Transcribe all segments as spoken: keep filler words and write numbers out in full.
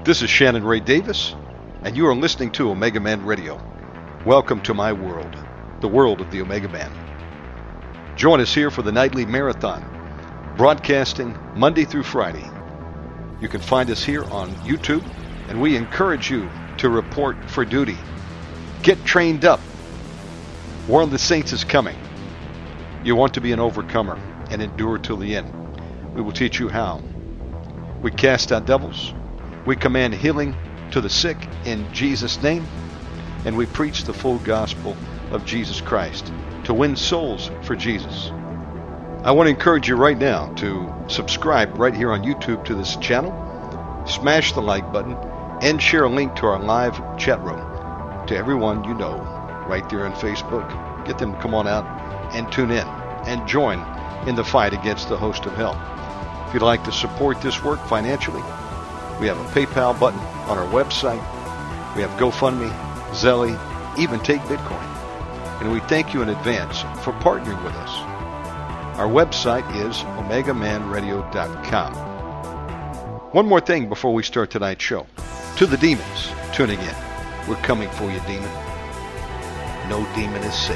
This is Shannon Ray Davis, and you are listening to Omega Man Radio. Welcome to my world, the world of the Omega Man. Join us here for the nightly marathon, broadcasting Monday through Friday. You can find us here on YouTube, and we encourage you to report for duty. Get trained up. War of the Saints is coming. You want to be an overcomer and endure till the end. We will teach you how. We cast out devils. We command healing to the sick in Jesus' name. And we preach the full gospel of Jesus Christ to win souls for Jesus. I want to encourage you right now to subscribe right here on YouTube to this channel. Smash the like button and share a link to our live chat room to everyone you know right there on Facebook. Get them to come on out and tune in and join in the fight against the host of hell. If you'd like to support this work financially, we have a PayPal button on our website. We have GoFundMe, Zelle, even Take Bitcoin. And we thank you in advance for partnering with us. Our website is omega man radio dot com. One more thing before we start tonight's show. To the demons tuning in, we're coming for you, demon. No demon is safe.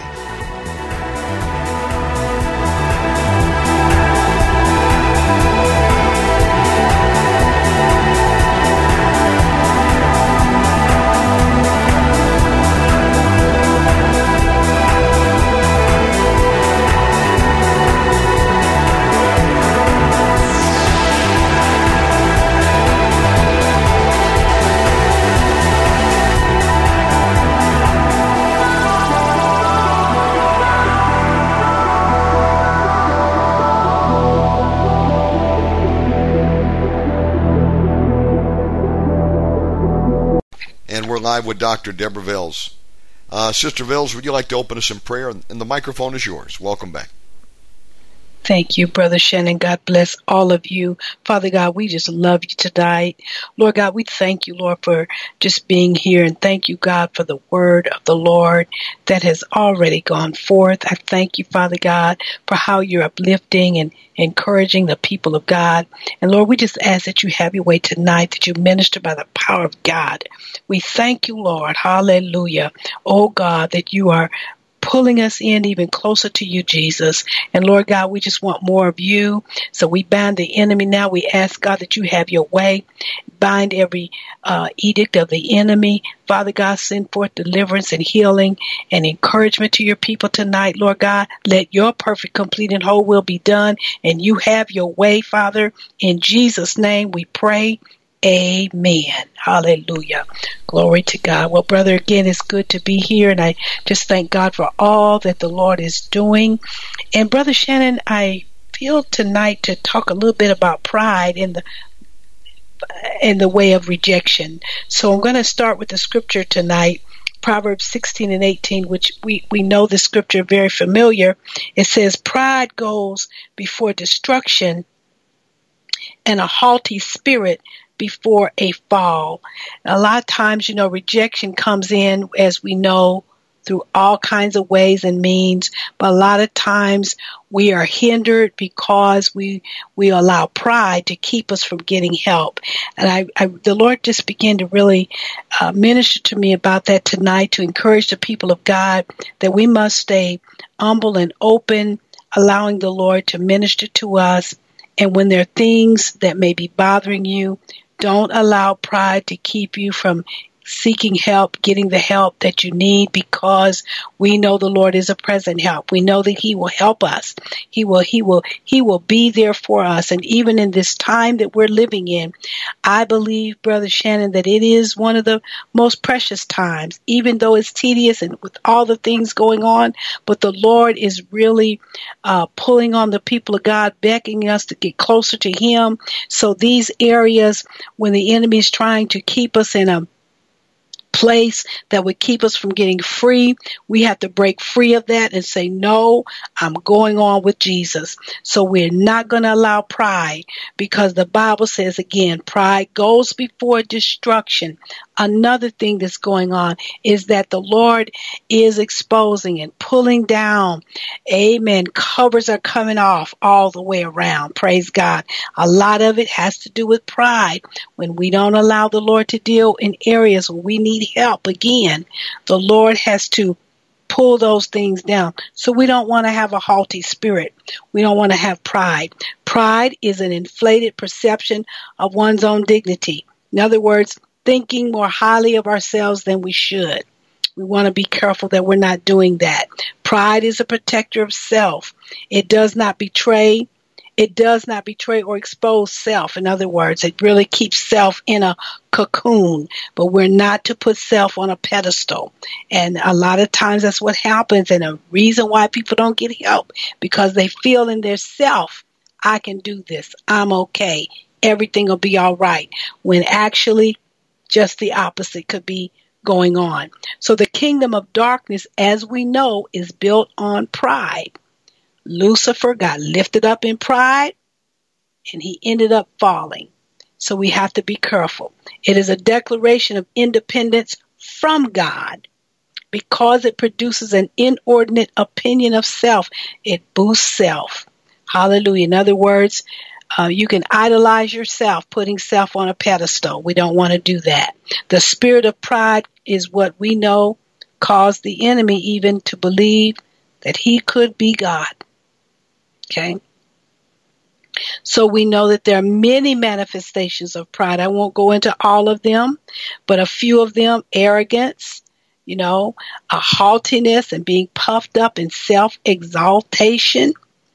Live with Doctor Deborah Vels. Uh, Sister Vels, would you like to open us in prayer? And the microphone is yours. Welcome back. Thank you, Brother Shannon. God bless all of you. Father God, we just love you tonight. Lord God, we thank you, Lord, for just being here. And thank you, God, for the word of the Lord that has already gone forth. I thank you, Father God, for how you're uplifting and encouraging the people of God. And Lord, we just ask that you have your way tonight, that you minister by the power of God. We thank you, Lord. Hallelujah. Oh God, that you are pulling us in even closer to you, Jesus. And Lord God, we just want more of you. So we bind the enemy now. We ask, God, that you have your way. Bind every uh, edict of the enemy. Father God, send forth deliverance and healing and encouragement to your people tonight, Lord God. Let your perfect, complete, and whole will be done. And you have your way, Father. In Jesus' name we pray. Amen. Hallelujah. Glory to God. Well, brother, again, it's good to be here, and I just thank God for all that the Lord is doing. And Brother Shannon, I feel tonight to talk a little bit about pride in the in the way of rejection. So I'm going to start with the scripture tonight, Proverbs sixteen and eighteen, which we, we know the scripture very familiar. It says, pride goes before destruction, and a haughty spirit before a fall. A lot of times, you know, rejection comes in, as we know, through all kinds of ways and means, but a lot of times we are hindered because we we allow pride to keep us from getting help. And I, I the Lord just began to really uh, minister to me about that tonight, to encourage the people of God that we must stay humble and open, allowing the Lord to minister to us. And when there are things that may be bothering you, don't allow pride to keep you from seeking help, getting the help that you need, because we know the Lord is a present help. We know that He will help us. He will, He will, He will be there for us. And even in this time that we're living in, I believe, Brother Shannon, that it is one of the most precious times, even though it's tedious and with all the things going on, but the Lord is really uh, pulling on the people of God, beckoning us to get closer to Him. So these areas, when the enemy is trying to keep us in a place that would keep us from getting free, we have to break free of that and say, no, I'm going on with Jesus. So we're not going to allow pride, because the Bible says, again, pride goes before destruction, another thing that's going on is that the Lord is exposing and pulling down. Amen. Covers are coming off all the way around. Praise God. A lot of it has to do with pride. When we don't allow the Lord to deal in areas where we need help again, the Lord has to pull those things down. So we don't want to have a haughty spirit. We don't want to have pride. Pride is an inflated perception of one's own dignity. In other words, thinking more highly of ourselves than we should. We want to be careful that we're not doing that. Pride is a protector of self. It does not betray It does not betray or expose self. In other words, it really keeps self in a cocoon, but we're not to put self on a pedestal. And a lot of times that's what happens. And a reason why people don't get help, because they feel in their self, I can do this. I'm okay. Everything will be all right. When actually just the opposite could be going on. So the kingdom of darkness, as we know, is built on pride. Lucifer got lifted up in pride, and he ended up falling. So we have to be careful. It is a declaration of independence from God. Because it produces an inordinate opinion of self, it boosts self. Hallelujah. In other words, uh, you can idolize yourself, putting self on a pedestal. We don't want to do that. The spirit of pride is what we know caused the enemy even to believe that he could be God. Okay. So we know that there are many manifestations of pride. I won't go into all of them, but a few of them: arrogance, you know, a haughtiness and being puffed up in self-exaltation,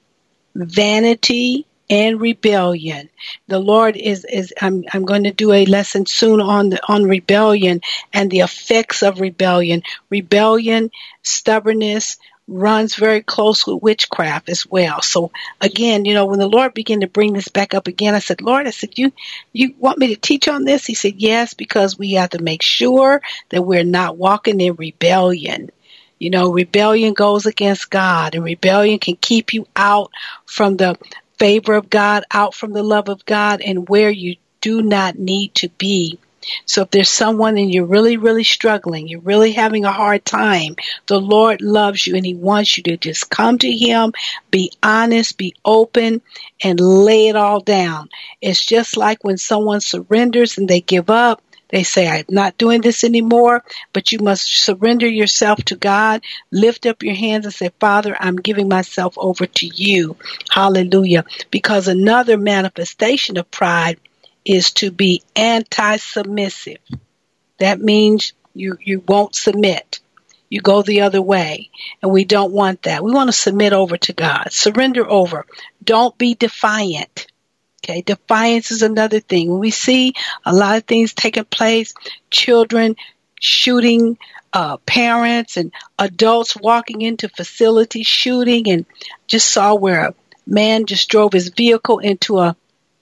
vanity, and rebellion. The Lord is, is I'm, I'm going to do a lesson soon on the, on rebellion and the effects of rebellion. Rebellion, stubbornness, runs very close with witchcraft as well. So again, you know, when the Lord began to bring this back up again, I said, Lord, I said, you, you want me to teach on this? He said, yes, because we have to make sure that we're not walking in rebellion. You know, rebellion goes against God, and rebellion can keep you out from the favor of God, out from the love of God, and where you do not need to be. So if there's someone and you're really, really struggling, you're really having a hard time, the Lord loves you and he wants you to just come to him, be honest, be open, and lay it all down. It's just like when someone surrenders and they give up. They say, I'm not doing this anymore, but you must surrender yourself to God. Lift up your hands and say, Father, I'm giving myself over to you. Hallelujah. Because another manifestation of pride is to be anti-submissive. That means you, you won't submit. You go the other way. And we don't want that. We want to submit over to God. Surrender over. Don't be defiant. Okay, defiance is another thing. When we see a lot of things taking place, children shooting uh, parents and adults walking into facilities shooting, and just saw where a man just drove his vehicle into a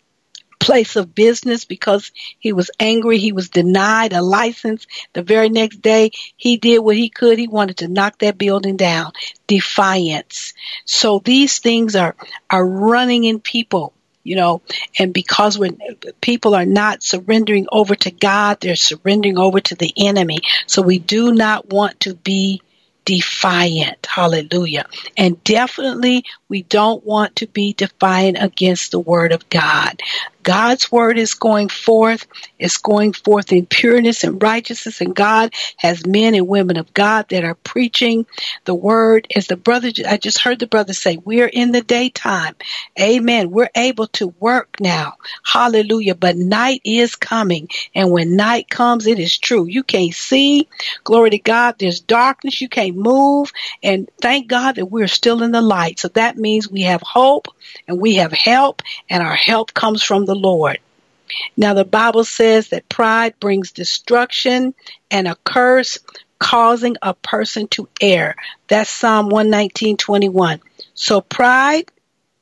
place of business because he was angry. He was denied a license. The very next day, he did what he could. He wanted to knock that building down. Defiance. So these things are, are running in people, you know, and because when people are not surrendering over to God, they're surrendering over to the enemy. So we do not want to be defiant. Hallelujah. And definitely we don't want to be defiant against the word of God. God's word is going forth. It's going forth in pureness and righteousness. And God has men and women of God that are preaching the word. As the brother, I just heard the brother say, we're in the daytime. Amen. We're able to work now. Hallelujah. But night is coming. And when night comes, it is true. You can't see. Glory to God. There's darkness. You can't move. And thank God that we're still in the light. So that means we have hope and we have help, and our help comes from the Lord. Now the Bible says that pride brings destruction and a curse, causing a person to err. That's Psalm one nineteen, twenty-one. So pride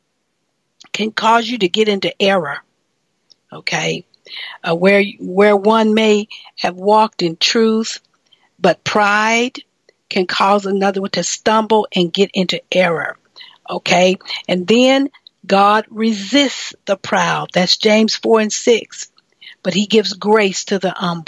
can cause you to get into error. Okay. Uh, where, where one may have walked in truth, but pride can cause another one to stumble and get into error. Okay. And then God resists the proud. That's James four and six. But he gives grace to the humble.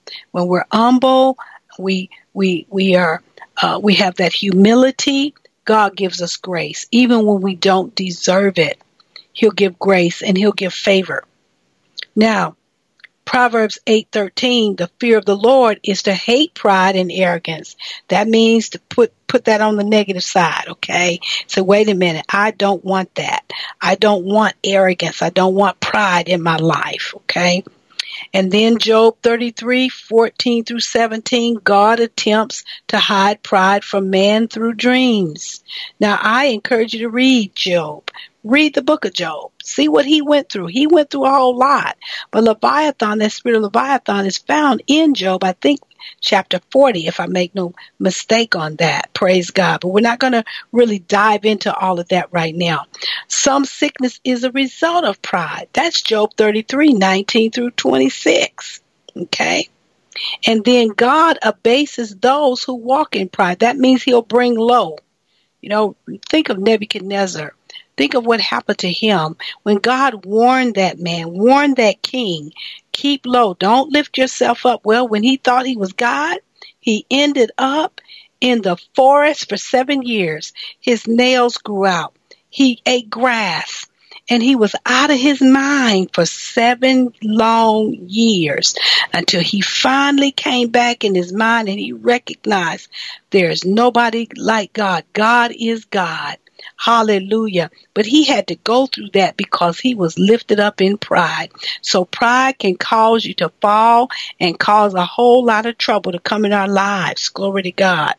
When we're humble, we we we are uh, we have that humility. God gives us grace, even when we don't deserve it. He'll give grace and He'll give favor. Now, Proverbs eight thirteen, the fear of the Lord is to hate pride and arrogance. That means to put, put that on the negative side, okay? So wait a minute, I don't want that. I don't want arrogance. I don't want pride in my life, okay? And then Job thirty-three fourteen through seventeen, God attempts to hide pride from man through dreams. Now, I encourage you to read Job. Read the book of Job. See what he went through. He went through a whole lot. But Leviathan, that spirit of Leviathan, is found in Job, I think, chapter forty, if I make no mistake on that. Praise God. But we're not going to really dive into all of that right now. Some sickness is a result of pride. That's Job thirty-three nineteen through twenty-six. Okay. And then God abases those who walk in pride. That means He'll bring low. You know, think of Nebuchadnezzar. Think of what happened to him when God warned that man, warned that king, keep low, don't lift yourself up. Well, when he thought he was God, he ended up in the forest for seven years. His nails grew out. He ate grass, and he was out of his mind for seven long years until he finally came back in his mind and he recognized there is nobody like God. God is God. Hallelujah. But he had to go through that because he was lifted up in pride. So pride can cause you to fall and cause a whole lot of trouble to come in our lives. Glory to God.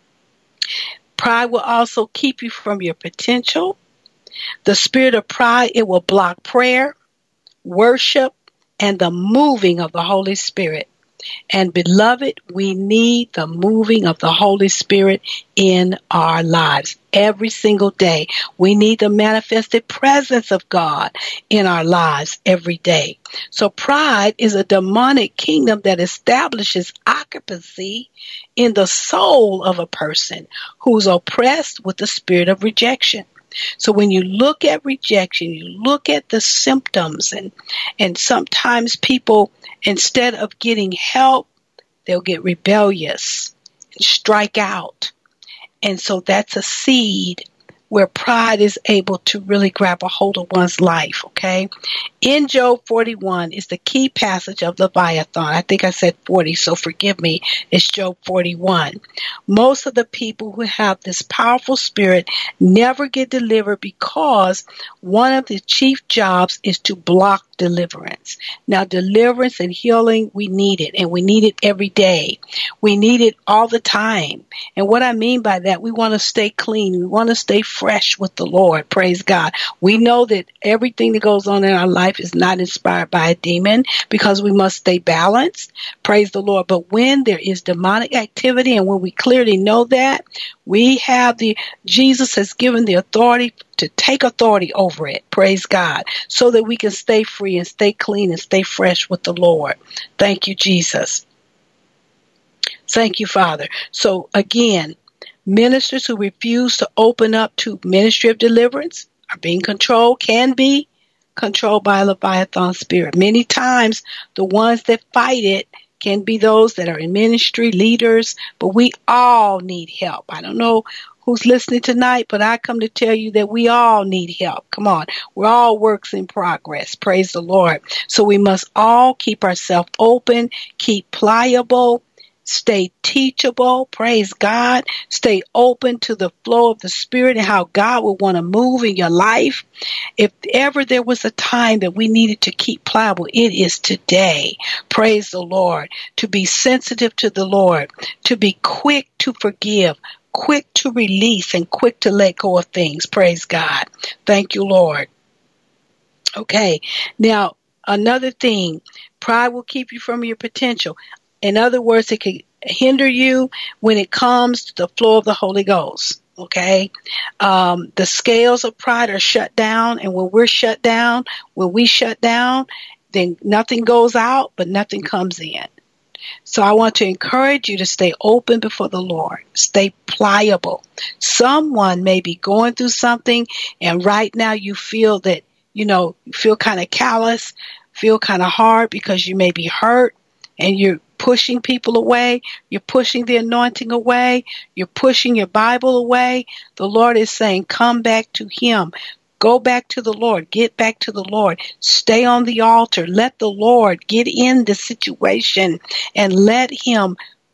Pride will also keep you from your potential. The spirit of pride, it will block prayer, worship, and the moving of the Holy Spirit. And beloved, we need the moving of the Holy Spirit in our lives every single day. We need the manifested presence of God in our lives every day. So pride is a demonic kingdom that establishes occupancy in the soul of a person who's oppressed with the spirit of rejection. So when you look at rejection, you look at the symptoms, and, and sometimes people, instead of getting help, they'll get rebellious and strike out. And so that's a seed where pride is able to really grab a hold of one's life, okay? In Job forty-one is the key passage of Leviathan. I think I said forty, so forgive me. It's Job forty-one. Most of the people who have this powerful spirit never get delivered because one of the chief jobs is to block deliverance. Now, deliverance and healing, we need it, and we need it every day. We need it all the time. And what I mean by that, we want to stay clean. We want to stay fresh with the Lord. Praise God. We know that everything that goes on in our life is not inspired by a demon because we must stay balanced. Praise the Lord. But when there is demonic activity and when we clearly know that, we have the, Jesus has given the authority to take authority over it. Praise God. So that we can stay free and stay clean and stay fresh with the Lord. Thank you, Jesus. Thank you, Father. So again, ministers who refuse to open up to ministry of deliverance are being controlled, can be controlled by a Leviathan spirit. Many times, the ones that fight it can be those that are in ministry, leaders, but we all need help. I don't know who's listening tonight, but I come to tell you that we all need help. Come on. We're all works in progress. Praise the Lord. So we must all keep ourselves open, keep pliable, stay teachable, praise God, stay open to the flow of the Spirit and how God will want to move in your life. If ever there was a time that we needed to keep pliable, it is today. Praise the Lord. To be sensitive to the Lord, to be quick to forgive, quick to release, and quick to let go of things. Praise God. Thank you, Lord. Okay. Now, another thing, pride will keep you from your potential. In other words, it can hinder you when it comes to the flow of the Holy Ghost. Okay. Um, the scales of pride are shut down. And when we're shut down, when we shut down, then nothing goes out, but nothing comes in. So I want to encourage you to stay open before the Lord. Stay pliable. Someone may be going through something, and right now you feel that, you know, you feel kind of callous, feel kind of hard because you may be hurt, and you're pushing people away. You're pushing the anointing away. You're pushing your Bible away. The Lord is saying, come back to Him. Go back to the Lord. Get back to the Lord. Stay on the altar. Let the Lord get in the situation and let Him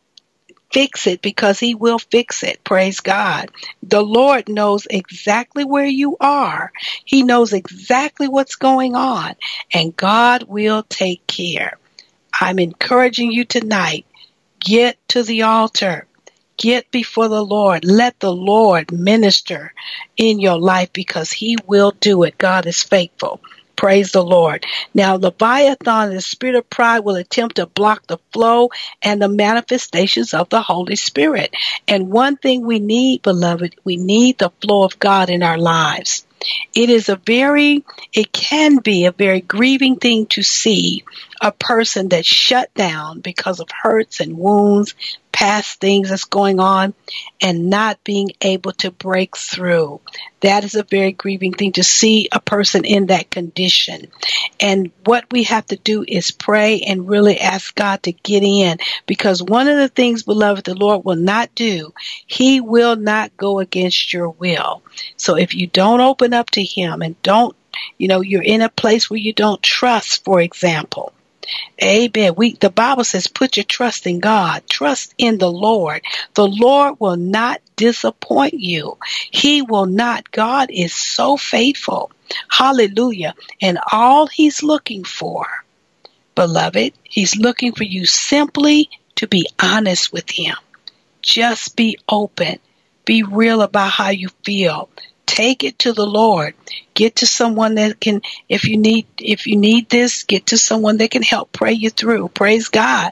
fix it, because He will fix it. Praise God. The Lord knows exactly where you are. He knows exactly what's going on, and God will take care. I'm encouraging you tonight. Get to the altar. Get before the Lord. Let the Lord minister in your life, because He will do it. God is faithful. Praise the Lord. Now, Leviathan, the spirit of pride, will attempt to block the flow and the manifestations of the Holy Spirit. And one thing we need, beloved, we need the flow of God in our lives. It is a very, it can be a very grieving thing to see a person that's shut down because of hurts and wounds, past things that's going on, and not being able to break through. That is a very grieving thing to see a person in that condition. And what we have to do is pray and really ask God to get in, because one of the things, beloved, the Lord will not do, He will not go against your will. So if you don't open up to Him and don't, you know, you're in a place where you don't trust, for example. Amen. We, the Bible says, put your trust in God. Trust in the Lord. The Lord will not disappoint you. He will not. God is so faithful. Hallelujah. And all He's looking for, beloved, He's looking for you simply to be honest with Him. Just be open. Be real about how you feel. Take it to the Lord. Get to someone that can, if you need, if you need this, get to someone that can help pray you through. Praise God.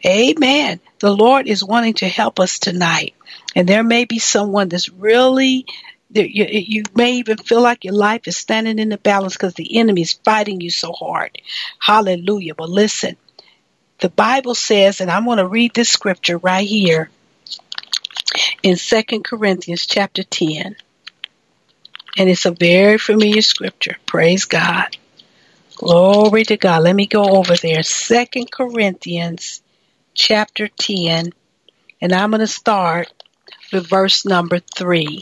Amen. The Lord is wanting to help us tonight. And there may be someone that's really, you, you may even feel like your life is standing in the balance because the enemy is fighting you so hard. Hallelujah. But listen, the Bible says, and I'm going to read this scripture right here in Second Corinthians chapter ten. And it's a very familiar scripture. Praise God. Glory to God. Let me go over there. Second Corinthians chapter ten. And I'm going to start with verse number three.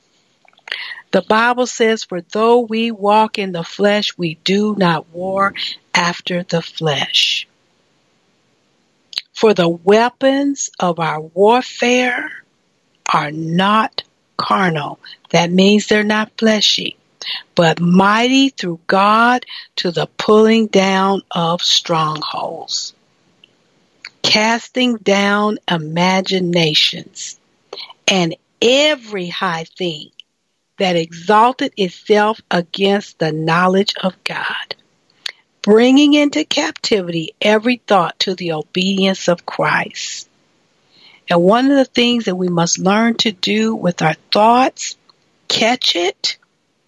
The Bible says, for though we walk in the flesh, we do not war after the flesh. For the weapons of our warfare are not carnal. That means they're not fleshy, but mighty through God to the pulling down of strongholds, casting down imaginations and every high thing that exalted itself against the knowledge of God, bringing into captivity every thought to the obedience of Christ. And one of the things that we must learn to do with our thoughts, catch it,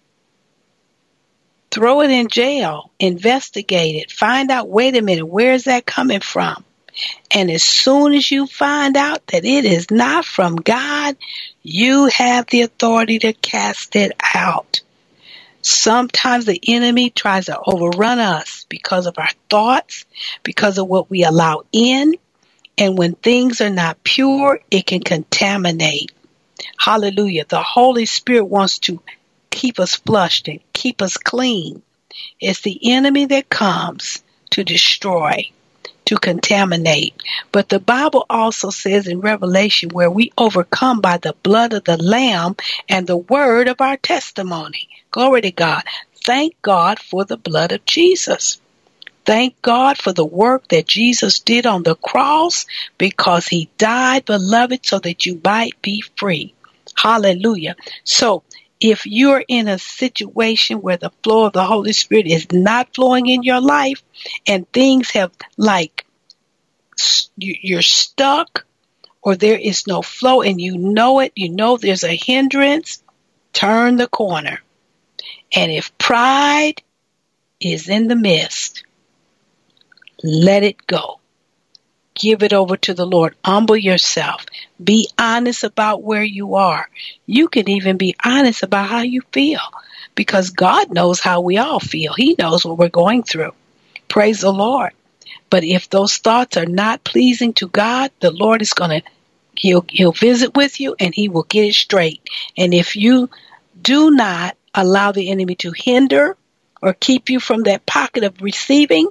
throw it in jail, investigate it, find out, wait a minute, where is that coming from? And as soon as you find out that it is not from God, you have the authority to cast it out. Sometimes the enemy tries to overrun us because of our thoughts, because of what we allow in. And when things are not pure, it can contaminate. Hallelujah. The Holy Spirit wants to keep us flushed and keep us clean. It's the enemy that comes to destroy, to contaminate. But the Bible also says in Revelation, where we overcome by the blood of the Lamb and the word of our testimony. Glory to God. Thank God for the blood of Jesus. Thank God for the work that Jesus did on the cross, because He died, beloved, so that you might be free. Hallelujah. So if you're in a situation where the flow of the Holy Spirit is not flowing in your life, and things have, like, you're stuck, or there is no flow, and you know it, you know there's a hindrance, turn the corner. And if pride is in the midst, let it go. Give it over to the Lord. Humble yourself. Be honest about where you are. You can even be honest about how you feel, because God knows how we all feel. He knows what we're going through. Praise the Lord. But if those thoughts are not pleasing to God, the Lord is going to, he'll, he'll visit with you and he will get it straight. And if you do not allow the enemy to hinder or keep you from that pocket of receiving,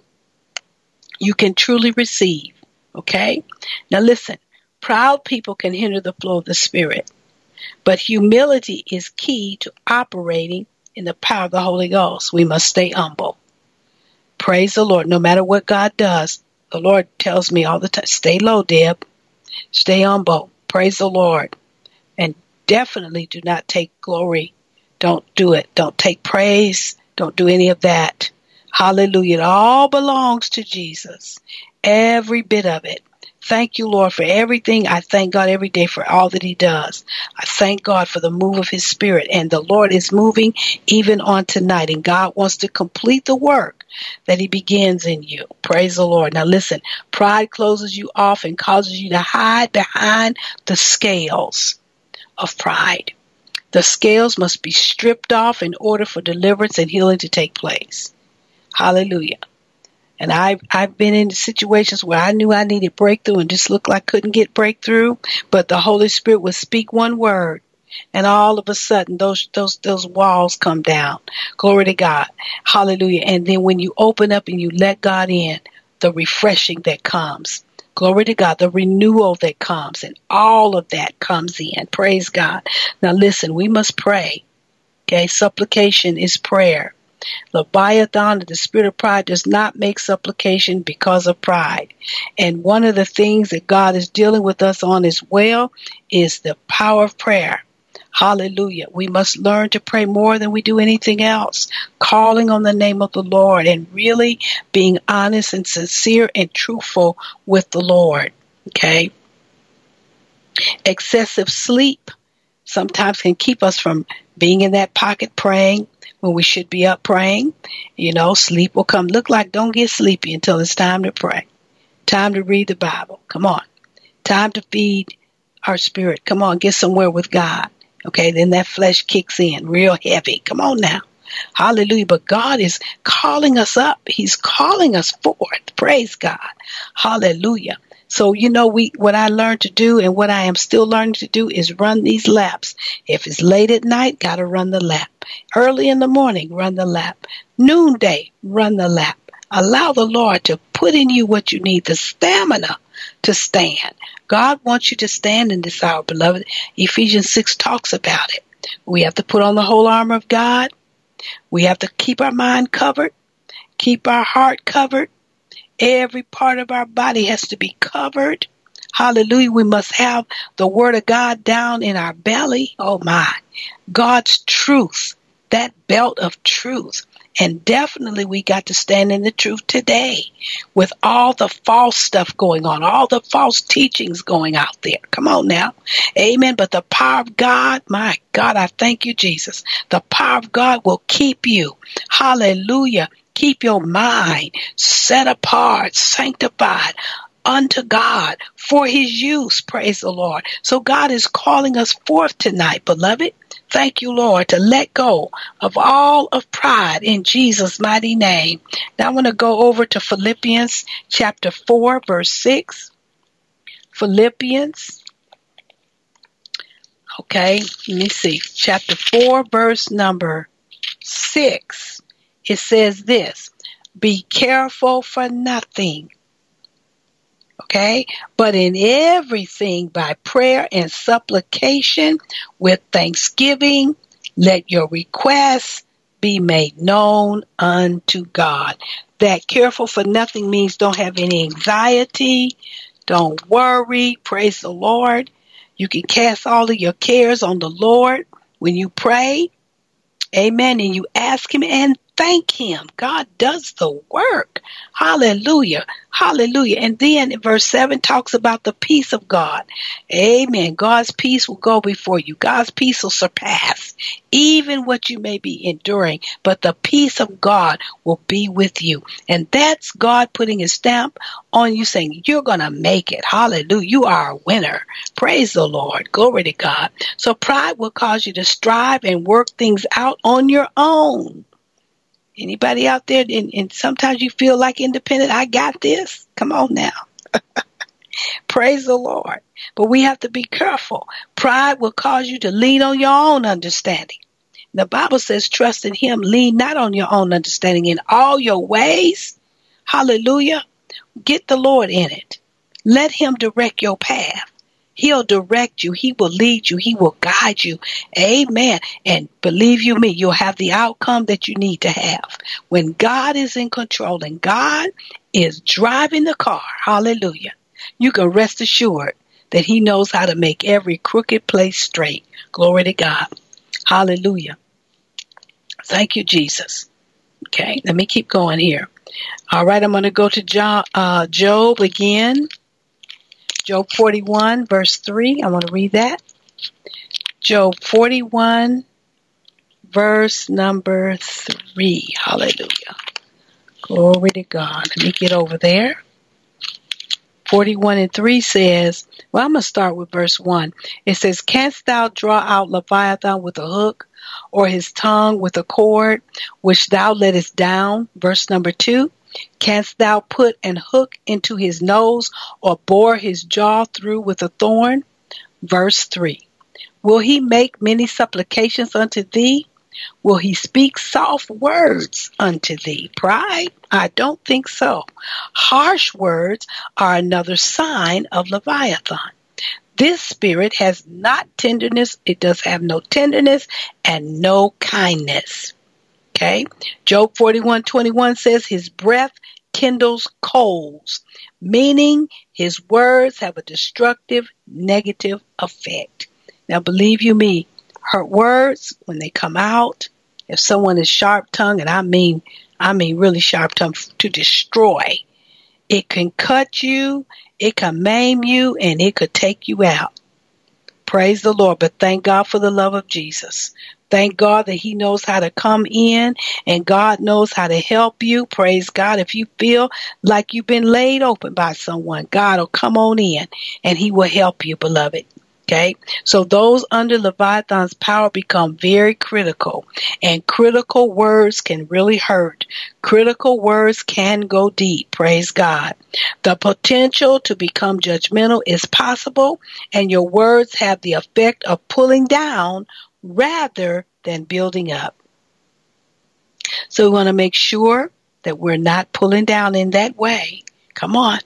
you can truly receive. Okay? Now listen, proud people can hinder the flow of the Spirit, but humility is key to operating in the power of the Holy Ghost. We must stay humble. Praise the Lord. No matter what God does, the Lord tells me all the time, stay low, Deb. Stay humble. Praise the Lord. And definitely do not take glory. Don't do it. Don't take praise. Don't do any of that. Hallelujah. It all belongs to Jesus. Every bit of it. Thank you, Lord, for everything. I thank God every day for all that he does. I thank God for the move of his Spirit. And the Lord is moving even on tonight. And God wants to complete the work that he begins in you. Praise the Lord. Now listen, pride closes you off and causes you to hide behind the scales of pride. The scales must be stripped off in order for deliverance and healing to take place. Hallelujah. And I've, I've been in situations where I knew I needed breakthrough and just looked like I couldn't get breakthrough, but the Holy Spirit would speak one word, and all of a sudden those, those, those walls come down. Glory to God. Hallelujah. And then when you open up and you let God in, the refreshing that comes. Glory to God, the renewal that comes, and all of that comes in. Praise God. Now listen, we must pray. Okay, supplication is prayer. Leviathan, the spirit of pride, does not make supplication because of pride. And one of the things that God is dealing with us on as well is the power of prayer. Hallelujah. We must learn to pray more than we do anything else, calling on the name of the Lord and really being honest and sincere and truthful with the Lord. Okay. Excessive sleep sometimes can keep us from being in that pocket praying when we should be up praying. You know, sleep will come. Look like don't get sleepy until it's time to pray. Time to read the Bible. Come on. Time to feed our spirit. Come on, get somewhere with God. Okay, then that flesh kicks in real heavy. Come on now. Hallelujah. But God is calling us up. He's calling us forth. Praise God. Hallelujah. So, you know, we what I learned to do and what I am still learning to do is run these laps. If it's late at night, got to run the lap. Early in the morning, run the lap. Noonday, run the lap. Allow the Lord to put in you what you need, the stamina to stand. God wants you to stand in this hour, beloved. Ephesians six talks about it. We have to put on the whole armor of God. We have to keep our mind covered, keep our heart covered. Every part of our body has to be covered. Hallelujah. We must have the word of God down in our belly. Oh my. God's truth, that belt of truth. And definitely we got to stand in the truth today with all the false stuff going on, all the false teachings going out there. Come on now. Amen. But the power of God, my God, I thank you, Jesus. The power of God will keep you. Hallelujah. Keep your mind set apart, sanctified unto God for his use. Praise the Lord. So God is calling us forth tonight, beloved. Thank you, Lord, to let go of all of pride in Jesus' mighty name. Now I want to go over to Philippians chapter four, verse six. Philippians. Okay, let me see. Chapter four, verse number six. It says this, be careful for nothing. Okay, but in everything by prayer and supplication with thanksgiving, let your requests be made known unto God. That careful for nothing means don't have any anxiety, don't worry, praise the Lord. You can cast all of your cares on the Lord when you pray. Amen. And you ask him and thank him. God does the work. Hallelujah. Hallelujah. And then verse seven talks about the peace of God. Amen. God's peace will go before you. God's peace will surpass even what you may be enduring. But the peace of God will be with you. And that's God putting his stamp on you saying, you're going to make it. Hallelujah. You are a winner. Praise the Lord. Glory to God. So pride will cause you to strive and work things out on your own. Anybody out there, and, and sometimes you feel like independent, I got this. Come on now. Praise the Lord. But we have to be careful. Pride will cause you to lean on your own understanding. The Bible says, trust in him, lean not on your own understanding in all your ways. Hallelujah. Get the Lord in it. Let him direct your path. He'll direct you. He will lead you. He will guide you. Amen. And believe you me, you'll have the outcome that you need to have. When God is in control and God is driving the car, hallelujah, you can rest assured that he knows how to make every crooked place straight. Glory to God. Hallelujah. Thank you, Jesus. Okay, let me keep going here. All right, I'm going to go to John, uh, Job again. Job forty-one, verse three. I want to read that. Job forty-one, verse number three. Hallelujah. Glory to God. Let me get over there. forty-one and three says, well, I'm going to start with verse one. It says, canst thou draw out Leviathan with a hook, or his tongue with a cord, which thou lettest down? Verse number two. Canst thou put an hook into his nose, or bore his jaw through with a thorn? Verse three. Will he make many supplications unto thee? Will he speak soft words unto thee? Pride? I don't think so. Harsh words are another sign of Leviathan. This spirit has not tenderness. It does have no tenderness and no kindness. Okay. Job forty-one twenty-one says his breath kindles coals, meaning his words have a destructive, negative effect. Now, believe you me, her words, when they come out, if someone is sharp-tongued, and I mean, I mean really sharp-tongued, to destroy, it can cut you, it can maim you, and it could take you out. Praise the Lord. But thank God for the love of Jesus. Thank God that he knows how to come in, and God knows how to help you. Praise God. If you feel like you've been laid open by someone, God will come on in and he will help you, beloved. Okay. So those under Leviathan's power become very critical, and critical words can really hurt. Critical words can go deep. Praise God. The potential to become judgmental is possible, and your words have the effect of pulling down rather than building up. So we want to make sure that we're not pulling down in that way. Come on.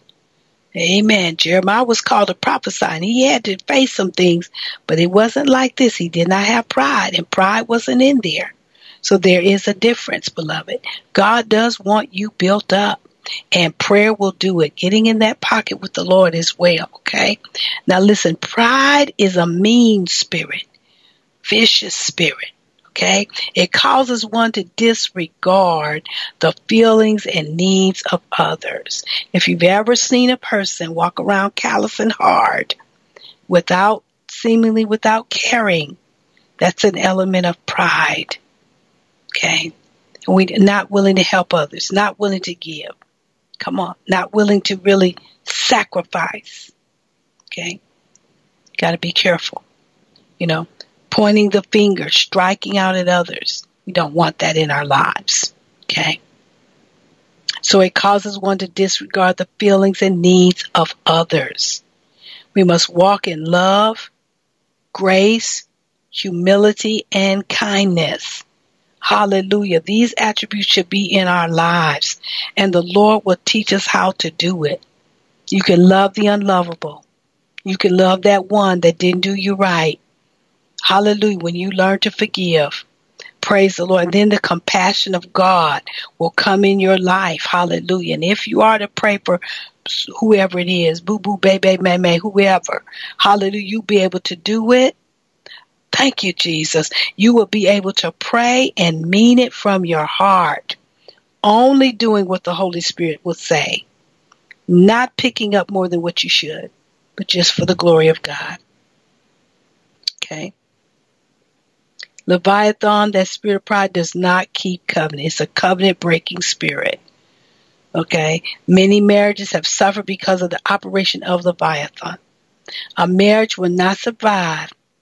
Amen. Jeremiah was called to prophesy, and he had to face some things, but it wasn't like this. He did not have pride, and pride wasn't in there. So there is a difference, beloved. God does want you built up, and prayer will do it. Getting in that pocket with the Lord as well, okay? Now listen, pride is a mean spirit, vicious spirit. Okay, it causes one to disregard the feelings and needs of others. If you've ever seen a person walk around callous and hard, without seemingly without caring, that's an element of pride. Okay, and we're not willing to help others, not willing to give. Come on, not willing to really sacrifice. Okay, got to be careful. You know. Pointing the finger, striking out at others. We don't want that in our lives. Okay? So it causes one to disregard the feelings and needs of others. We must walk in love, grace, humility, and kindness. Hallelujah. These attributes should be in our lives, and the Lord will teach us how to do it. You can love the unlovable. You can love that one that didn't do you right. Hallelujah. When you learn to forgive, praise the Lord. And then the compassion of God will come in your life. Hallelujah. And if you are to pray for whoever it is, boo boo, baby, may, may, whoever, hallelujah, you'll be able to do it. Thank you, Jesus. You will be able to pray and mean it from your heart. Only doing what the Holy Spirit will say. Not picking up more than what you should, but just for the glory of God. Okay. Leviathan, that spirit of pride, does not keep covenant. It's a covenant-breaking spirit. Okay? Many marriages have suffered because of the operation of Leviathan. A marriage will not survive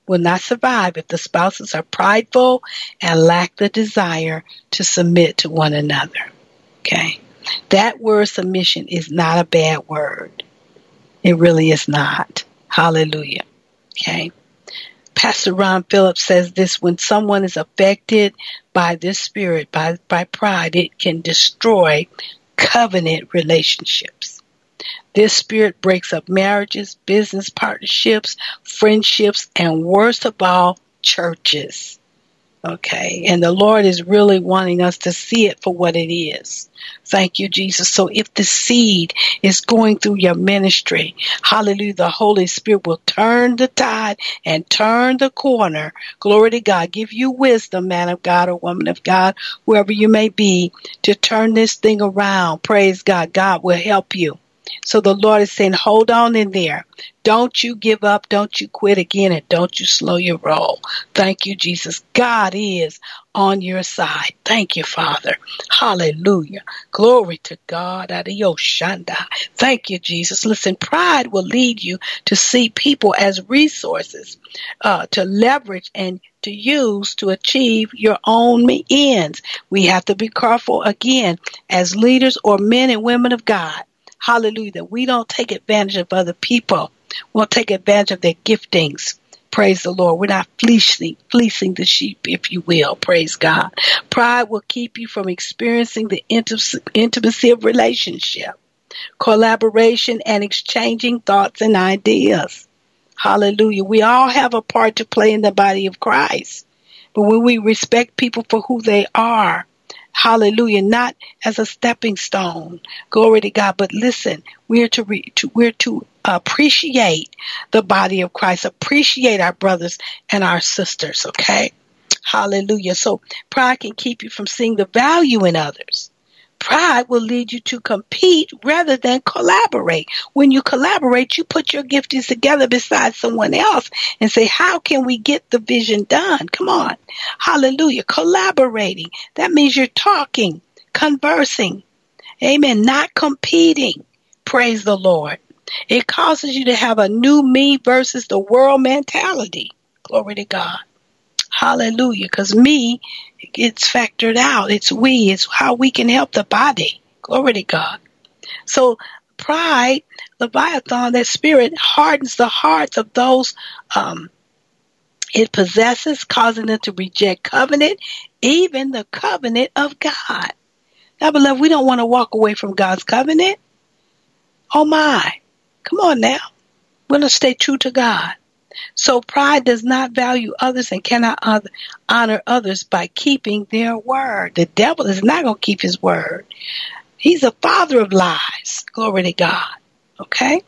will not survive if the spouses are prideful and lack the desire to submit to one another. Okay? That word submission is not a bad word. It really is not. Hallelujah. Okay? Pastor Ron Phillips says this: when someone is affected by this spirit, by, by pride, it can destroy covenant relationships. This spirit breaks up marriages, business partnerships, friendships, and worst of all, churches. Okay, and the Lord is really wanting us to see it for what it is. Thank you, Jesus. So if the seed is going through your ministry, hallelujah, the Holy Spirit will turn the tide and turn the corner. Glory to God. Give you wisdom, man of God or woman of God, whoever you may be, to turn this thing around. Praise God. God will help you. So the Lord is saying, hold on in there. Don't you give up. Don't you quit again. And don't you slow your roll. Thank you, Jesus. God is on your side. Thank you, Father. Hallelujah. Glory to God. Adios, Shanda. Thank you, Jesus. Listen, pride will lead you to see people as resources uh, to leverage and to use to achieve your own ends. We have to be careful again as leaders or men and women of God. Hallelujah, that we don't take advantage of other people. We won't take advantage of their giftings. Praise the Lord. We're not fleecing, fleecing the sheep, if you will. Praise God. Pride will keep you from experiencing the intimacy of relationship, collaboration, and exchanging thoughts and ideas. Hallelujah. We all have a part to play in the body of Christ. But when we respect people for who they are, hallelujah, not as a stepping stone. Glory to God. But listen, we're to, re, to we're to appreciate the body of Christ, appreciate our brothers and our sisters, okay? Hallelujah. So pride can keep you from seeing the value in others. Pride will lead you to compete rather than collaborate. When you collaborate, you put your giftings together beside someone else and say, how can we get the vision done? Come on. Hallelujah. Collaborating. That means you're talking, conversing. Amen. Not competing. Praise the Lord. It causes you to have a new me versus the world mentality. Glory to God. Hallelujah. Because me gets factored out. It's we. It's how we can help the body. Glory to God. So pride, Leviathan, that spirit hardens the hearts of those um, it possesses, causing them to reject covenant, even the covenant of God. Now, beloved, we don't want to walk away from God's covenant. Oh, my. Come on now. We're going to stay true to God. So pride does not value others and cannot other, honor others by keeping their word. The devil is not going to keep his word. He's a father of lies. Glory to God. Okay?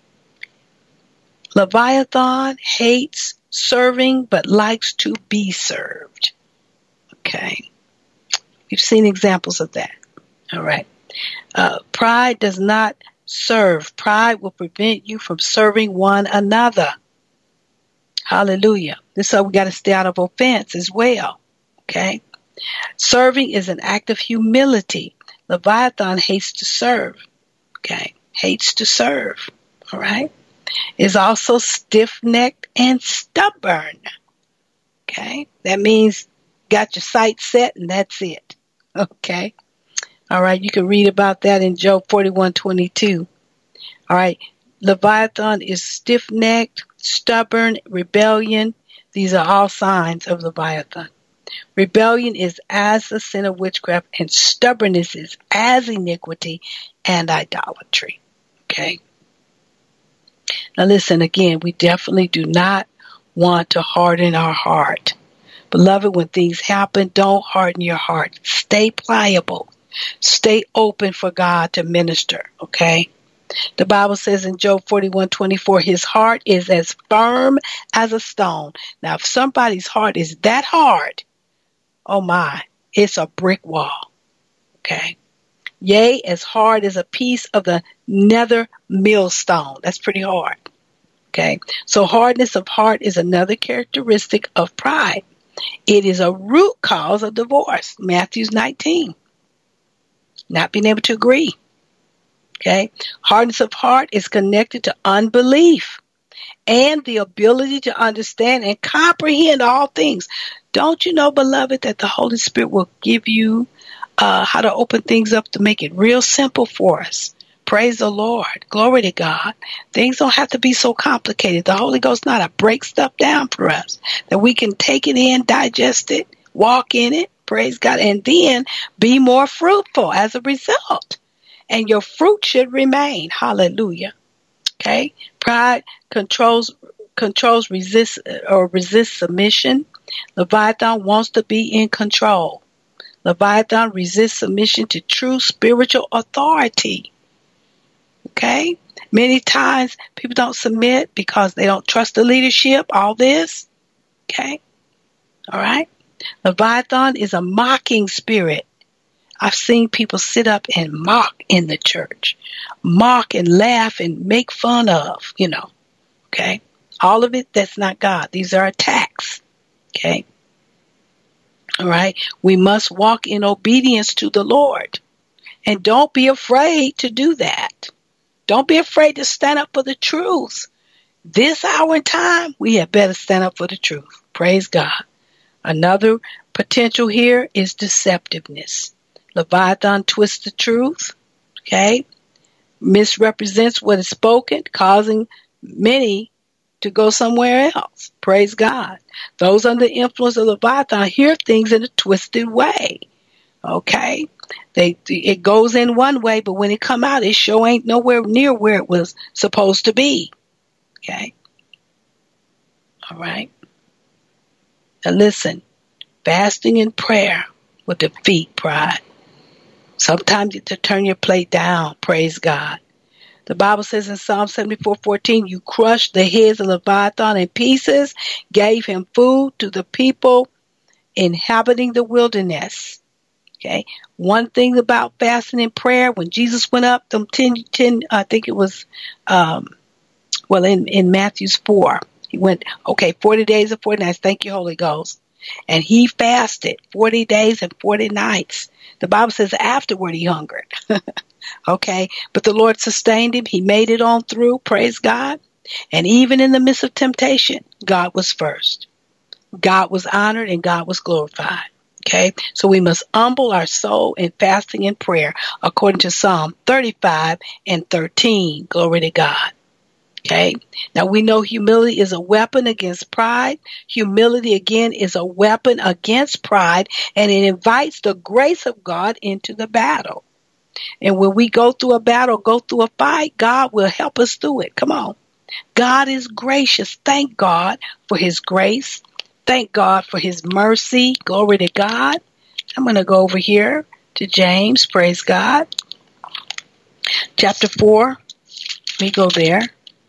Leviathan hates serving but likes to be served. Okay? You've seen examples of that. All right. Uh, pride does not serve. Pride will prevent you from serving one another. Hallelujah. This is why we got to stay out of offense as well. Okay. Serving is an act of humility. Leviathan hates to serve. Okay. Hates to serve. All right. Is also stiff-necked and stubborn. Okay. That means got your sights set and that's it. Okay. All right. You can read about that in Job forty-one twenty-two. All right. Leviathan is stiff-necked, stubborn, rebellion. These are all signs of Leviathan. Rebellion is as the sin of witchcraft, and stubbornness is as iniquity and idolatry. Okay? Now listen, again, we definitely do not want to harden our heart. Beloved, when things happen, don't harden your heart. Stay pliable. Stay open for God to minister. Okay? The Bible says in Job forty-one twenty-four, his heart is as firm as a stone. Now, if somebody's heart is that hard, oh my, it's a brick wall. Okay. Yea, as hard as a piece of the nether millstone. That's pretty hard. Okay. So hardness of heart is another characteristic of pride. It is a root cause of divorce. Matthew nineteen. Not being able to agree. Okay. Hardness of heart is connected to unbelief. and the ability to understand and comprehend all things. Don't you know, beloved, that the Holy Spirit will give you uh, how to open things up to make it real simple for us? Praise the Lord. Glory to God. Things don't have to be so complicated. The Holy Ghost knows how to break stuff down for us, that we can take it in, digest it, walk in it, praise God, and then be more fruitful as a result. And your fruit should remain. Hallelujah. Okay? Pride controls controls resist or resist submission. Leviathan wants to be in control. Leviathan resists submission to true spiritual authority. Okay? Many times people don't submit because they don't trust the leadership, all this. Okay? All right? Leviathan is a mocking spirit. I've seen people sit up and mock in the church. Mock and laugh and make fun of, you know. Okay? All of it, that's not God. These are attacks. Okay? All right? We must walk in obedience to the Lord. And don't be afraid to do that. Don't be afraid to stand up for the truth. This hour and time, we had better stand up for the truth. Praise God. Another potential here is deceptiveness. Leviathan twists the truth, okay, misrepresents what is spoken, causing many to go somewhere else. Praise God. Those under the influence of Leviathan hear things in a twisted way, okay. They it goes in one way, but when it come out, it sure ain't nowhere near where it was supposed to be, okay. All right. Now listen, fasting and prayer will defeat pride. Sometimes you have to turn your plate down. Praise God. The Bible says in Psalm seventy-four fourteen, you crushed the heads of Leviathan in pieces, gave him food to the people inhabiting the wilderness. Okay. One thing about fasting and prayer, when Jesus went up, them ten, ten I think it was, um, well, in, in Matthew's four, he went, okay, forty days and forty nights. Thank you, Holy Ghost. And he fasted forty days and forty nights. The Bible says afterward he hungered. Okay. But the Lord sustained him. He made it on through. Praise God. And even in the midst of temptation, God was first. God was honored and God was glorified. Okay. So we must humble our soul in fasting and prayer according to Psalm thirty-five and thirteen. Glory to God. Okay. Now we know humility is a weapon against pride. Humility again is a weapon against pride, and it invites the grace of God into the battle. And when we go through a battle, go through a fight, God will help us through it. Come on. God is gracious. Thank God for his grace. Thank God for his mercy. Glory to God. I'm going to go over here to James. Praise God. Chapter four. Let me go there.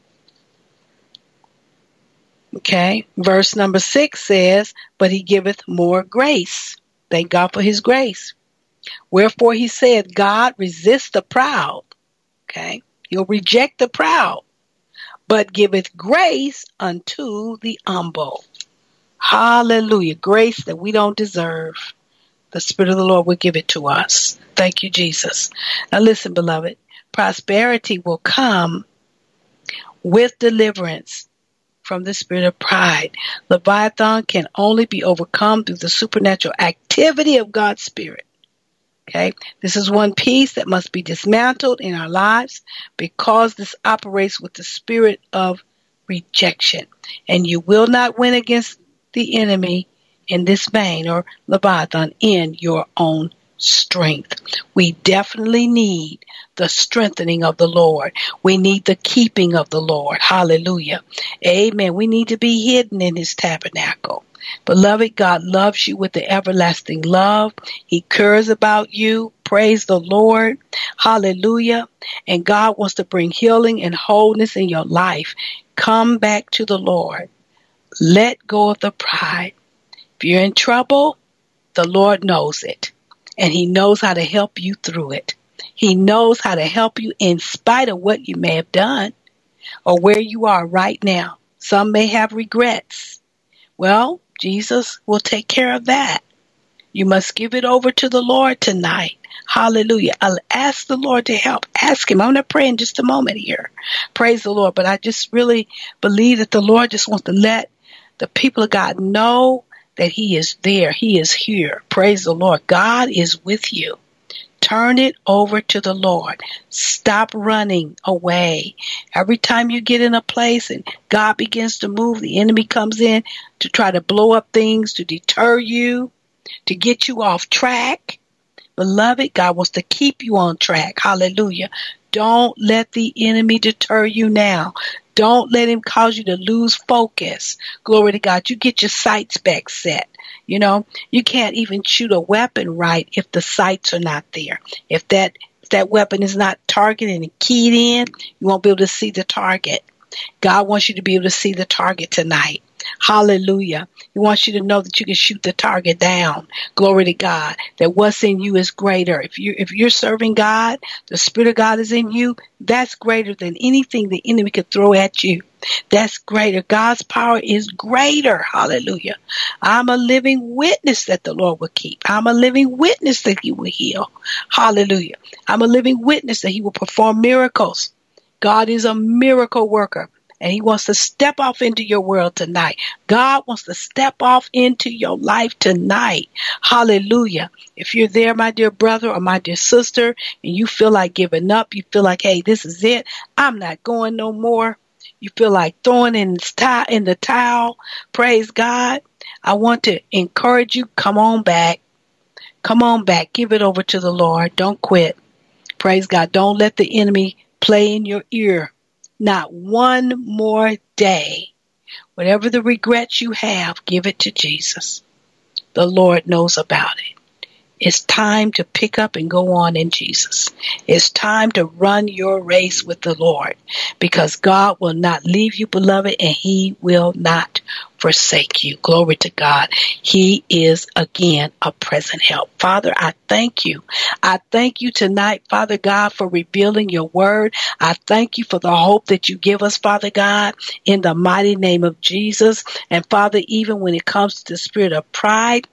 Okay, verse number six says, but he giveth more grace. Thank God for his grace. Wherefore he said, God resists the proud. Okay, he'll reject the proud, but giveth grace unto the humble. Hallelujah. Grace that we don't deserve. The Spirit of the Lord will give it to us. Thank you, Jesus. Now listen, beloved, prosperity will come with deliverance from the spirit of pride. Leviathan can only be overcome through the supernatural activity of God's Spirit. Okay, this is one piece that must be dismantled in our lives because this operates with the spirit of rejection. And you will not win against the enemy in this vein or Leviathan in your own strength. We definitely need the strengthening of the Lord. We need the keeping of the Lord. Hallelujah. Amen. We need to be hidden in his tabernacle. Beloved, God loves you with the everlasting love. He cares about you. Praise the Lord. Hallelujah. And God wants to bring healing and wholeness in your life. Come back to the Lord. Let go of the pride. If you're in trouble, the Lord knows it. And he knows how to help you through it. He knows how to help you in spite of what you may have done or where you are right now. Some may have regrets. Well, Jesus will take care of that. You must give it over to the Lord tonight. Hallelujah. I'll ask the Lord to help. Ask him. I'm going to pray in just a moment here. Praise the Lord. But I just really believe that the Lord just wants to let the people of God know that he is there. He is here. Praise the Lord. God is with you. Turn it over to the Lord. Stop running away. Every time you get in a place and God begins to move, the enemy comes in to try to blow up things, to deter you, to get you off track. Beloved, God wants to keep you on track. Hallelujah. Don't let the enemy deter you now. Don't let him cause you to lose focus. Glory to God. You get your sights back set. You know, you can't even shoot a weapon right if the sights are not there. If that if that weapon is not targeted and keyed in, you won't be able to see the target. God wants you to be able to see the target tonight. Hallelujah. He wants you to know that you can shoot the target down. Glory to God. That what's in you is greater. If you if you're serving God, the Spirit of God is in you, that's greater than anything the enemy could throw at you. That's greater. God's power is greater. Hallelujah. I'm a living witness that the Lord will keep. I'm a living witness that he will heal. Hallelujah. I'm a living witness that he will perform miracles. God is a miracle worker. And he wants to step off into your world tonight. God wants to step off into your life tonight. Hallelujah. If you're there, my dear brother or my dear sister, and you feel like giving up, you feel like, hey, this is it. I'm not going no more. You feel like throwing in the towel. Praise God. I want to encourage you. Come on back. Come on back. Give it over to the Lord. Don't quit. Praise God. Don't let the enemy play in your ear. Not one more day. Whatever the regrets you have, give it to Jesus. The Lord knows about it. It's time to pick up and go on in Jesus. It's time to run your race with the Lord, because God will not leave you, beloved, and he will not forsake you. Glory to God. He is, again, a present help. Father, I thank you. I thank you tonight, Father God, for revealing your word. I thank you for the hope that you give us, Father God, in the mighty name of Jesus. And Father, even when it comes to the spirit of pride,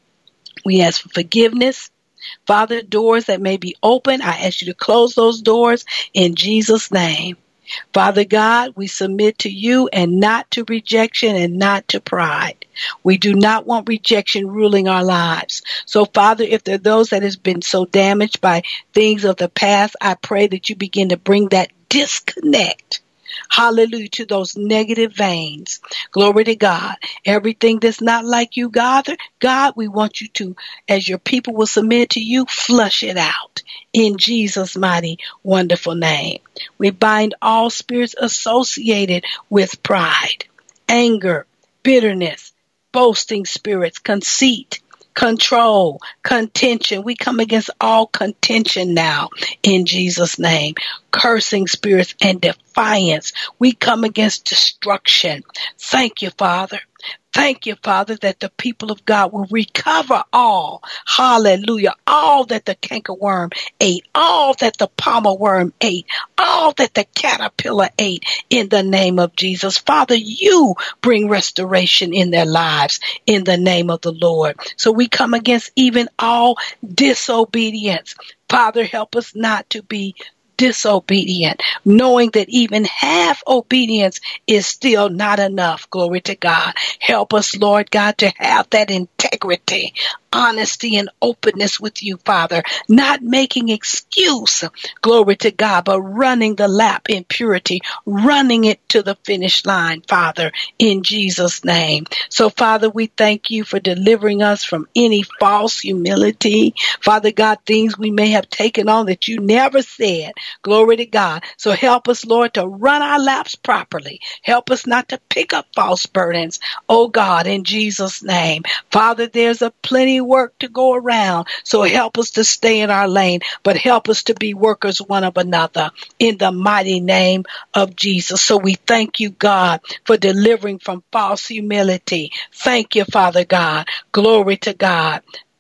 we ask for forgiveness. Father, doors that may be open, I ask you to close those doors in Jesus' name. Father God, we submit to you and not to rejection and not to pride. We do not want rejection ruling our lives. So, Father, if there are those that has been so damaged by things of the past, I pray that you begin to bring that disconnect. Hallelujah, to those negative veins. Glory to God. Everything that's not like you, God, God, we want you to, as your people will submit to you, flush it out in Jesus' mighty, wonderful name. We bind all spirits associated with pride, anger, bitterness, boasting spirits, conceit, control, contention. We come against all contention now in Jesus' name. Cursing spirits and defiance. We come against destruction. Thank you, Father. Thank you, Father, that the people of God will recover all, hallelujah, all that the cankerworm ate, all that the palmer worm ate, all that the caterpillar ate in the name of Jesus. Father, you bring restoration in their lives in the name of the Lord. So we come against even all disobedience. Father, help us not to be disobedient, knowing that even half obedience is still not enough. Glory to God. Help us, Lord God, to have that integrity, honesty, and openness with you, Father, not making excuse, glory to God, but running the lap in purity, running it to the finish line, Father, in Jesus' name. So, Father, we thank you for delivering us from any false humility. Father God, things we may have taken on that you never said. Glory to God. So help us, Lord, to run our laps properly. Help us not to pick up false burdens. Oh God, in Jesus' name. Father, there's a plenty work to go around. So help us to stay in our lane, but help us to be workers one of another in the mighty name of Jesus. So we thank you, God, for delivering from false humility. Thank you, Father God. Glory to God.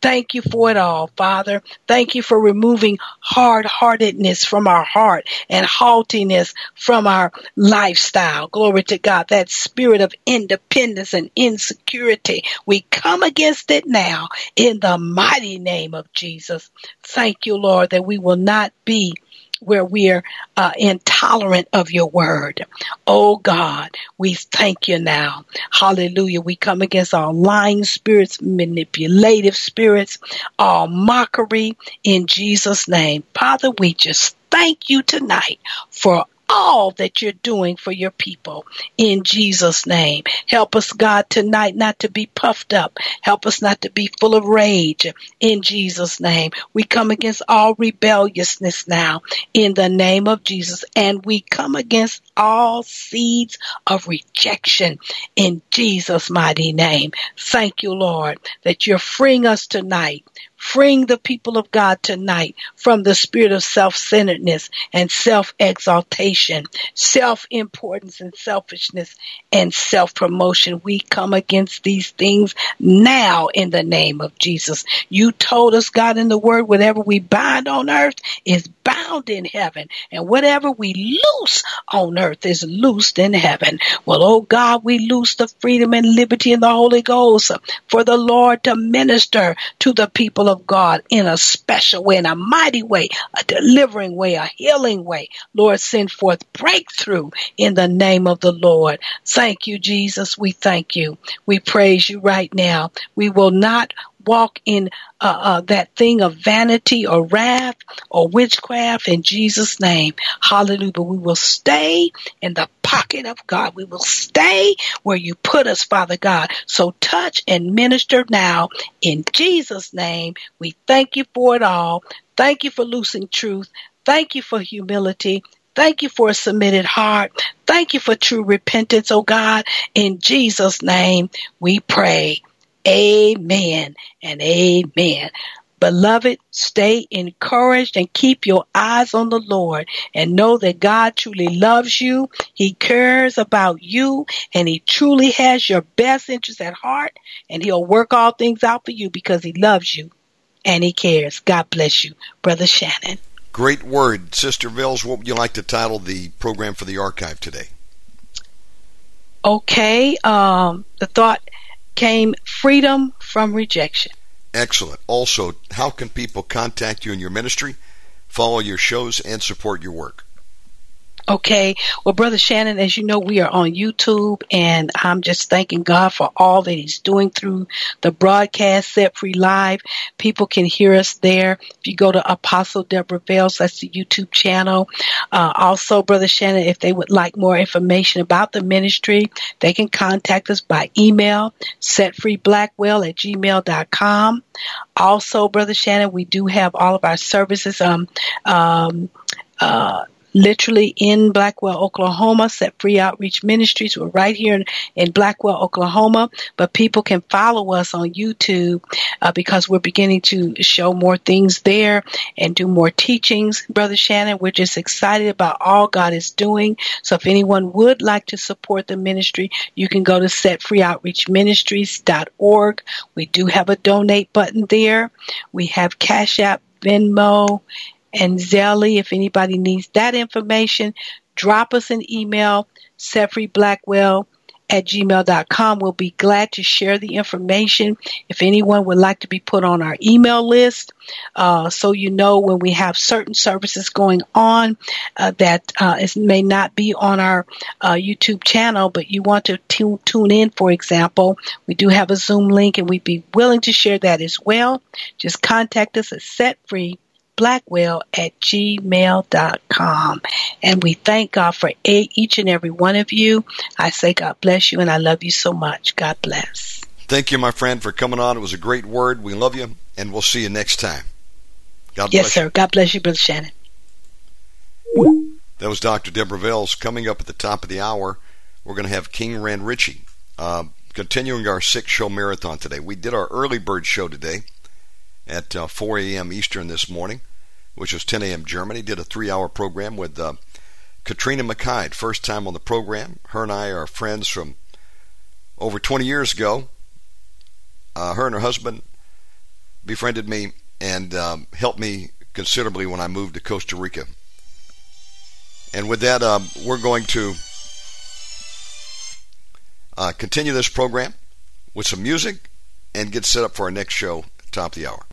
Thank you for it all, Father. Thank you for removing hard-heartedness from our heart and haughtiness from our lifestyle. Glory to God. That spirit of independence and insecurity, we come against it now in the mighty name of Jesus. Thank you, Lord, that we will not be where we are uh, intolerant of your word. Oh God, we thank you now. Hallelujah. We come against all lying spirits, manipulative spirits, all mockery in Jesus' name. Father, we just thank you tonight for all that you're doing for your people in Jesus' name. Help us, God, tonight not to be puffed up. Help us not to be full of rage in Jesus' name. We come against all rebelliousness now in the name of Jesus, and we come against all seeds of rejection in Jesus' mighty name. Thank you, Lord, that you're freeing us tonight. Freeing the people of God tonight from the spirit of self-centeredness and self-exaltation, self-importance and selfishness and self-promotion. We come against these things now in the name of Jesus. You told us, God, in the word, whatever we bind on earth is bound in heaven, and whatever we loose on earth is loosed in heaven. Well, oh God, we loose the freedom and liberty in the Holy Ghost for the Lord to minister to the people of God in a special way, in a mighty way, a delivering way, a healing way. Lord, send forth breakthrough in the name of the Lord. Thank you, Jesus. We thank you. We praise you right now. We will not walk in uh, uh, that thing of vanity or wrath or witchcraft in Jesus' name. Hallelujah. But we will stay in the pocket of God. We will stay where you put us, Father God. So touch and minister now in Jesus' name. We thank you for it all. Thank you for loosing truth. Thank you for humility. Thank you for a submitted heart. Thank you for true repentance, oh God. In Jesus' name we pray. Amen and amen. Beloved, stay encouraged and keep your eyes on the Lord and know that God truly loves you. He cares about you, and he truly has your best interest at heart, and he'll work all things out for you because he loves you and he cares. God bless you. Brother Shannon. Great word. Sister Vils, what would you like to title the program for the archive today? Okay. Um, the thought came, freedom from rejection. Excellent. Also, how can people contact you in your ministry, follow your shows, and support your work? Okay. Well, Brother Shannon, as you know, we are on YouTube, and I'm just thanking God for all that he's doing through the broadcast, Set Free Live. People can hear us there. If you go to Apostle Deborah Vales, that's the YouTube channel. Uh, also, Brother Shannon, if they would like more information about the ministry, they can contact us by email, setfreeblackwell at gmail dot com. Also, Brother Shannon, we do have all of our services um, um, uh, literally in Blackwell, Oklahoma. Set Free Outreach Ministries. We're right here in, in Blackwell, Oklahoma, but people can follow us on YouTube uh, because we're beginning to show more things there and do more teachings. Brother Shannon, we're just excited about all God is doing. So if anyone would like to support the ministry, you can go to set free outreach ministries dot org. We do have a donate button there. We have Cash App, Venmo, and Zelle. If anybody needs that information, drop us an email, setfreeblackwell at gmail dot com. We'll be glad to share the information. If anyone would like to be put on our email list, uh, so you know when we have certain services going on uh, that uh, is, may not be on our uh, YouTube channel, but you want to tu- tune in, for example, we do have a Zoom link, and we'd be willing to share that as well. Just contact us at setfree blackwell at gmail dot com. And we thank God for a, each and every one of you. I say God bless you, and I love you so much. God bless. Thank you, my friend, for coming on. It was a great word. We love you, and we'll see you next time. God yes, bless sir. you. God bless you, Brother Shannon. That was Doctor Deborah Vales. Coming up at the top of the hour, we're going to have King Rand Ritchie, uh, continuing our six-show marathon today. We did our early bird show today at uh, four a.m. Eastern this morning, which was ten a.m. Germany. Did a three-hour program with uh, Katrina McKide. First time on the program. Her and I are friends from over twenty years ago. Uh, her and her husband befriended me and um, helped me considerably when I moved to Costa Rica. And with that, um, we're going to uh, continue this program with some music and get set up for our next show, top of the hour.